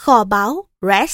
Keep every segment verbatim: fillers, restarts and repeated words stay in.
Kho báu Rex.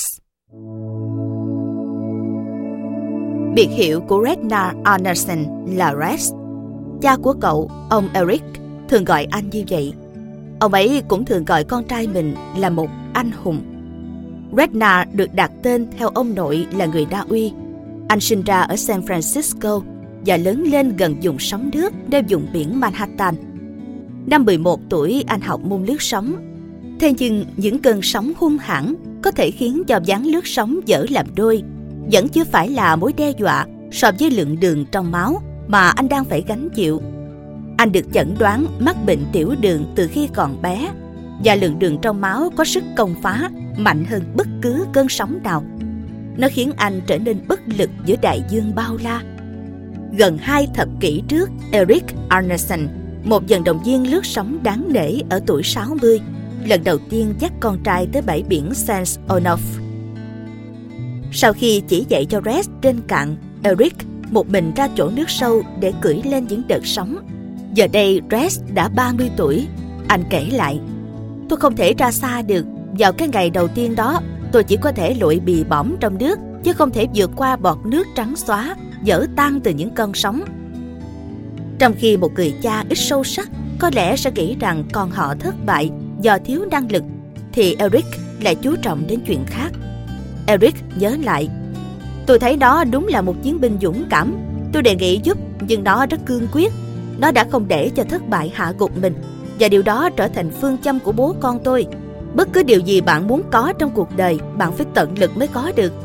Biệt hiệu của Ragnar Arnason là Rex. Cha của cậu, ông Eric, thường gọi anh như vậy. Ông ấy cũng thường gọi con trai mình là một anh hùng. Ragnar được đặt tên theo ông nội là người Na Uy. Anh sinh ra ở San Francisco và lớn lên gần vùng sóng nước nơi vùng biển Manhattan. Năm mười một tuổi, anh học môn lướt sóng. Thế nhưng những cơn sóng hung hãn có thể khiến cho ván lướt sóng dở làm đôi vẫn chưa phải là mối đe dọa so với lượng đường trong máu mà anh đang phải gánh chịu. Anh được chẩn đoán mắc bệnh tiểu đường từ khi còn bé, và lượng đường trong máu có sức công phá mạnh hơn bất cứ cơn sóng nào. Nó khiến anh trở nên bất lực giữa đại dương bao la. Gần hai thập kỷ trước, Eric Arnason, một vận động viên lướt sóng đáng nể ở tuổi sáu mươi, lần đầu tiên dắt con trai tới bãi biển Saint Onofre. Sau khi chỉ dạy cho Rex trên cạn, Eric một mình ra chỗ nước sâu để cưỡi lên những đợt sóng. Giờ đây Rex đã ba mươi tuổi. Anh kể lại: "Tôi không thể ra xa được. Vào cái ngày đầu tiên đó, tôi chỉ có thể lội bì bõm trong nước, chứ không thể vượt qua bọt nước trắng xóa, vỡ tan từ những cơn sóng." Trong khi một người cha ít sâu sắc có lẽ sẽ nghĩ rằng con họ thất bại do thiếu năng lực, thì Eric lại chú trọng đến chuyện khác. Eric nhớ lại: "Tôi thấy nó đúng là một chiến binh dũng cảm. Tôi đề nghị giúp, nhưng nó rất cương quyết. Nó đã không để cho thất bại hạ gục mình, và điều đó trở thành phương châm của bố con tôi. Bất cứ điều gì bạn muốn có trong cuộc đời, bạn phải tận lực mới có được."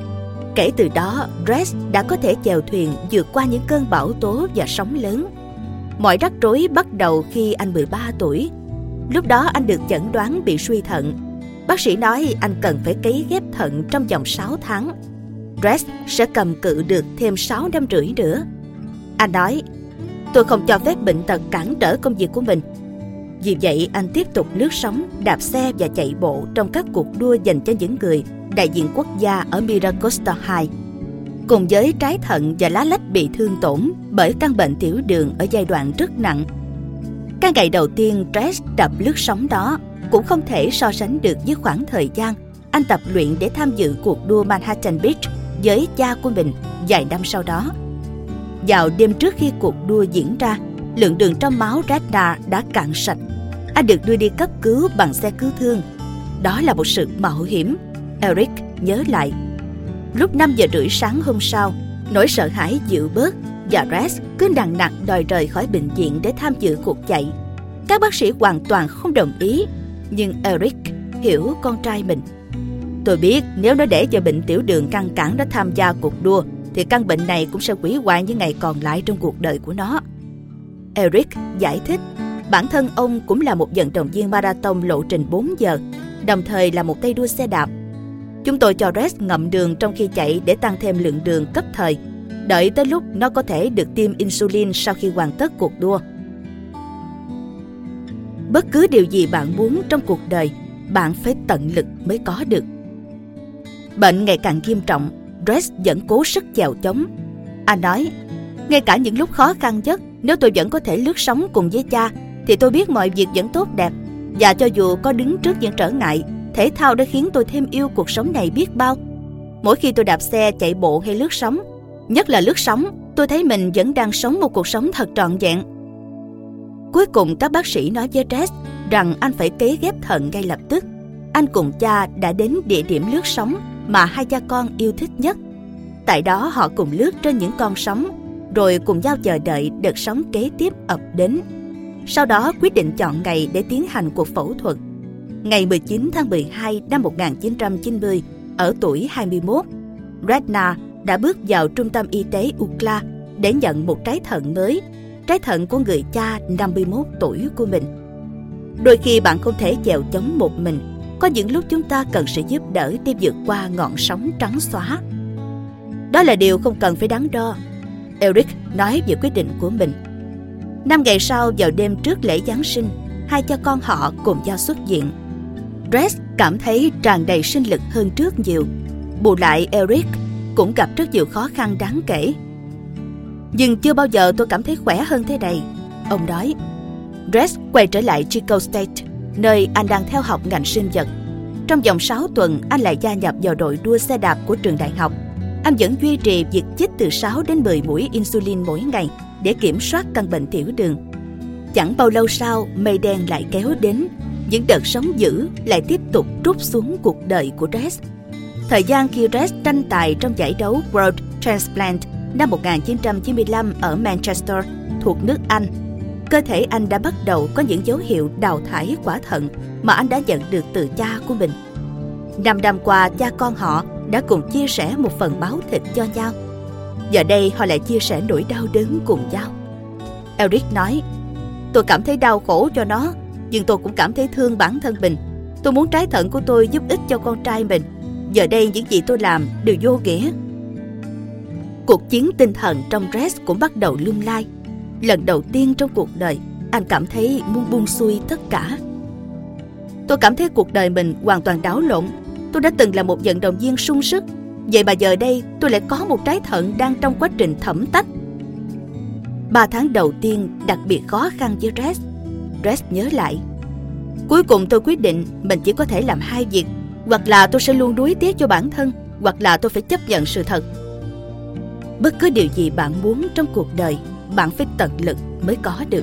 Kể từ đó, Rex đã có thể chèo thuyền vượt qua những cơn bão tố và sóng lớn. Mọi rắc rối bắt đầu khi anh mười ba tuổi. Lúc đó anh được chẩn đoán bị suy thận. Bác sĩ nói anh cần phải cấy ghép thận trong vòng sáu tháng. Rex sẽ cầm cự được thêm sáu năm rưỡi nữa. Anh nói: "Tôi không cho phép bệnh tật cản trở công việc của mình." Vì vậy, anh tiếp tục lướt sóng, đạp xe và chạy bộ trong các cuộc đua dành cho những người đại diện quốc gia ở Miracosta hai. Cùng với trái thận và lá lách bị thương tổn bởi căn bệnh tiểu đường ở giai đoạn rất nặng. Cái ngày đầu tiên Rex tập lướt sóng đó cũng không thể so sánh được với khoảng thời gian anh tập luyện để tham dự cuộc đua Manhattan Beach với cha của mình vài năm sau đó. Vào đêm trước khi cuộc đua diễn ra, lượng đường trong máu Ragnar đã cạn sạch. Anh được đưa đi cấp cứu bằng xe cứu thương. Đó là một sự mạo hiểm, Eric nhớ lại. Lúc năm giờ rưỡi sáng hôm sau, nỗi sợ hãi dịu bớt và Rex cứ nằng nặc đòi rời khỏi bệnh viện để tham dự cuộc chạy. Các bác sĩ hoàn toàn không đồng ý, nhưng Eric hiểu con trai mình. "Tôi biết nếu nó để cho bệnh tiểu đường ngăn cản nó tham gia cuộc đua, thì căn bệnh này cũng sẽ hủy hoại những ngày còn lại trong cuộc đời của nó." Eric giải thích bản thân ông cũng là một vận động viên marathon lộ trình bốn giờ, đồng thời là một tay đua xe đạp. "Chúng tôi cho Rex ngậm đường trong khi chạy để tăng thêm lượng đường cấp thời, đợi tới lúc nó có thể được tiêm insulin sau khi hoàn tất cuộc đua." Bất cứ điều gì bạn muốn trong cuộc đời, bạn phải tận lực mới có được. Bệnh ngày càng nghiêm trọng, Rex vẫn cố sức chèo chống. Anh nói: "Ngay cả những lúc khó khăn nhất, nếu tôi vẫn có thể lướt sóng cùng với cha, thì tôi biết mọi việc vẫn tốt đẹp. Và cho dù có đứng trước những trở ngại, thể thao đã khiến tôi thêm yêu cuộc sống này biết bao. Mỗi khi tôi đạp xe, chạy bộ hay lướt sóng, nhất là lướt sóng, tôi thấy mình vẫn đang sống một cuộc sống thật trọn vẹn." Cuối cùng các bác sĩ nói với Rex rằng anh phải cấy ghép thận ngay lập tức. Anh cùng cha đã đến địa điểm lướt sóng mà hai cha con yêu thích nhất. Tại đó họ cùng lướt trên những con sóng, rồi cùng nhau chờ đợi đợt sóng kế tiếp ập đến. Sau đó quyết định chọn ngày để tiến hành cuộc phẫu thuật. Ngày mười chín tháng mười hai năm một nghìn chín trăm chín mươi, ở tuổi hai mươi mốt, Ragnar đã bước vào trung tâm y tế u cờ a để nhận một trái thận mới, trái thận của người cha năm mươi mốt tuổi của mình. Đôi khi bạn không thể chèo chống một mình, có những lúc chúng ta cần sự giúp đỡ để vượt qua ngọn sóng trắng xóa. Đó là điều không cần phải đắn đo, Eric nói về quyết định của mình. Năm ngày sau, vào đêm trước lễ Giáng sinh, hai cha con họ cùng nhau xuất viện. Rex cảm thấy tràn đầy sinh lực hơn trước nhiều. Bù lại, Eric cũng gặp rất nhiều khó khăn đáng kể. "Nhưng chưa bao giờ tôi cảm thấy khỏe hơn thế này," ông nói. Rex quay trở lại Chico State, nơi anh đang theo học ngành sinh vật. Trong vòng sáu tuần, anh lại gia nhập vào đội đua xe đạp của trường đại học. Anh vẫn duy trì việc chích từ sáu đến mười mũi insulin mỗi ngày để kiểm soát căn bệnh tiểu đường. Chẳng bao lâu sau, mây đen lại kéo đến. Những đợt sóng dữ lại tiếp tục trút xuống cuộc đời của Rez. Thời gian khi Rez tranh tài trong giải đấu World Transplant năm một nghìn chín trăm chín mươi lăm ở Manchester thuộc nước Anh, cơ thể anh đã bắt đầu có những dấu hiệu đào thải quả thận mà anh đã nhận được từ cha của mình. Năm năm qua, cha con họ đã cùng chia sẻ một phần máu thịt cho nhau. Giờ đây họ lại chia sẻ nỗi đau đớn cùng nhau. Eric nói, tôi cảm thấy đau khổ cho nó, nhưng tôi cũng cảm thấy thương bản thân mình. Tôi muốn trái thận của tôi giúp ích cho con trai mình. Giờ đây những gì tôi làm đều vô nghĩa. Cuộc chiến tinh thần trong Rez cũng bắt đầu lung lay. Lần đầu tiên trong cuộc đời, anh cảm thấy muốn buông xuôi tất cả. Tôi cảm thấy cuộc đời mình hoàn toàn đảo lộn. Tôi đã từng là một vận động viên sung sức, vậy mà giờ đây tôi lại có một trái thận đang trong quá trình thẩm tách. Ba tháng đầu tiên đặc biệt khó khăn với Rez. Rez nhớ lại, cuối cùng tôi quyết định mình chỉ có thể làm hai việc. Hoặc là tôi sẽ luôn nuối tiếc cho bản thân, hoặc là tôi phải chấp nhận sự thật. Bất cứ điều gì bạn muốn trong cuộc đời, bạn phải tận lực mới có được.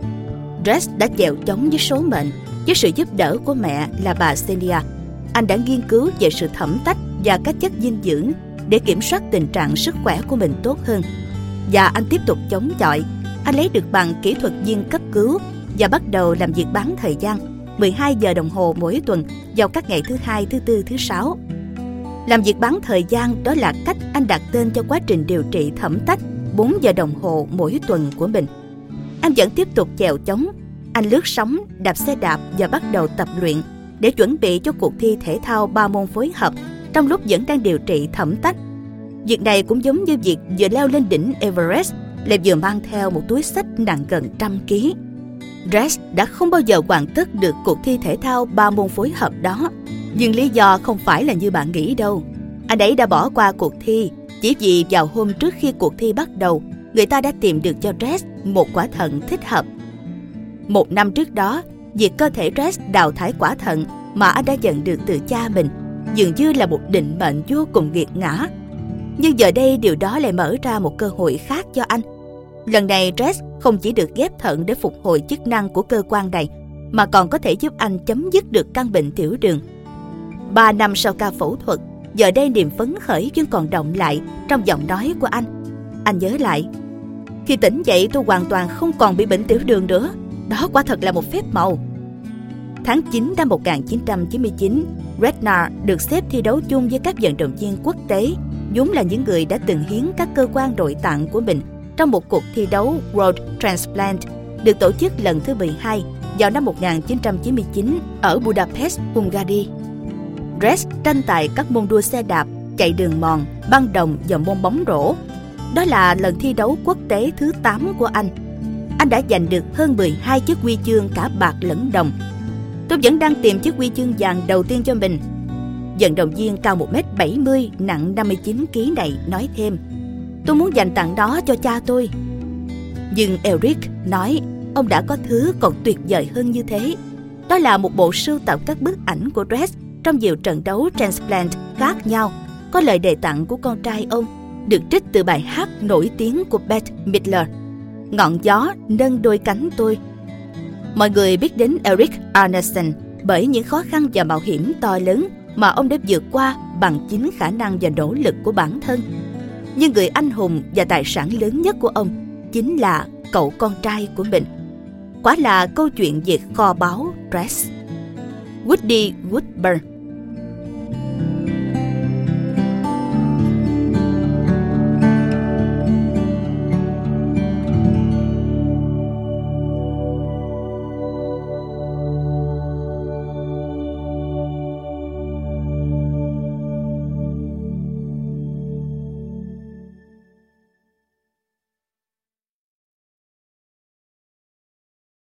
Rez đã chèo chống với số mệnh. Với sự giúp đỡ của mẹ là bà Celia, anh đã nghiên cứu về sự thẩm tách và các chất dinh dưỡng để kiểm soát tình trạng sức khỏe của mình tốt hơn. Và anh tiếp tục chống chọi. Anh lấy được bằng kỹ thuật viên cấp cứu và bắt đầu làm việc bán thời gian mười hai giờ đồng hồ mỗi tuần vào các ngày thứ hai, thứ tư, thứ sáu. Làm việc bán thời gian đó là cách anh đặt tên cho quá trình điều trị thẩm tách bốn giờ đồng hồ mỗi tuần của mình. Anh vẫn tiếp tục chèo chống. Anh lướt sóng, đạp xe đạp và bắt đầu tập luyện để chuẩn bị cho cuộc thi thể thao ba môn phối hợp trong lúc vẫn đang điều trị thẩm tách. Việc này cũng giống như việc vừa leo lên đỉnh Everest lại vừa mang theo một túi xách nặng gần trăm ký. Rez đã không bao giờ hoàn tất được cuộc thi thể thao ba môn phối hợp đó. Nhưng lý do không phải là như bạn nghĩ đâu. Anh ấy đã bỏ qua cuộc thi chỉ vì vào hôm trước khi cuộc thi bắt đầu, người ta đã tìm được cho Rez một quả thận thích hợp. Một năm trước đó, việc cơ thể Rez đào thải quả thận mà anh đã nhận được từ cha mình dường như là một định mệnh vô cùng nghiệt ngã. Nhưng giờ đây điều đó lại mở ra một cơ hội khác cho anh. Lần này Rez không chỉ được ghép thận để phục hồi chức năng của cơ quan này, mà còn có thể giúp anh chấm dứt được căn bệnh tiểu đường. Ba năm sau ca phẫu thuật, giờ đây niềm phấn khởi vẫn còn đọng lại trong giọng nói của anh. Anh nhớ lại, khi tỉnh dậy tôi hoàn toàn không còn bị bệnh tiểu đường nữa. Đó quả thật là một phép màu. Tháng chín năm một nghìn chín trăm chín mươi chín, Redknapp được xếp thi đấu chung với các vận động viên quốc tế, vốn là những người đã từng hiến các cơ quan nội tạng của mình trong một cuộc thi đấu World Transplant được tổ chức lần thứ mười hai vào năm một nghìn chín trăm chín mươi chín ở Budapest, Hungary. Rez tranh tài các môn đua xe đạp, chạy đường mòn, băng đồng và môn bóng rổ. Đó là lần thi đấu quốc tế thứ tám của anh. Anh đã giành được hơn mười hai chiếc huy chương cả bạc lẫn đồng. Tôi vẫn đang tìm chiếc huy chương vàng đầu tiên cho mình. Vận động viên cao một mét bảy mươi, nặng năm mươi chín ki lô gam này nói thêm, tôi muốn dành tặng đó cho cha tôi. Nhưng Eric nói ông đã có thứ còn tuyệt vời hơn như thế. Đó là một bộ sưu tập các bức ảnh của Rez trong nhiều trận đấu transplant khác nhau, có lời đề tặng của con trai ông, được trích từ bài hát nổi tiếng của Bette Midler, Ngọn gió nâng đôi cánh tôi. Mọi người biết đến Eric Arneson bởi những khó khăn và mạo hiểm to lớn mà ông đã vượt qua bằng chính khả năng và nỗ lực của bản thân. Nhưng người anh hùng và tài sản lớn nhất của ông chính là cậu con trai của mình. Quả là câu chuyện về kho báu Rez. Woody Woodburn